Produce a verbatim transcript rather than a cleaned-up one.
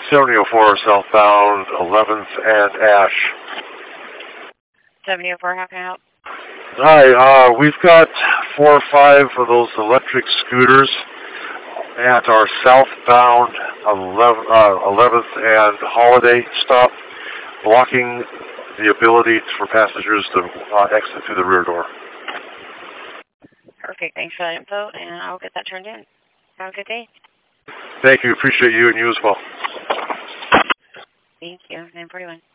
seventy oh four southbound, eleventh and Ash. seventy oh four, how can I help? Hi, uh, we've got four or five of those electric scooters at our southbound eleventh and Holiday stop, blocking the ability for passengers to uh, exit through the rear door. Perfect. Thanks for that info, and I'll get that turned in. Have a good day. Thank you. Appreciate you and you as well. Thank you. nine forty-one.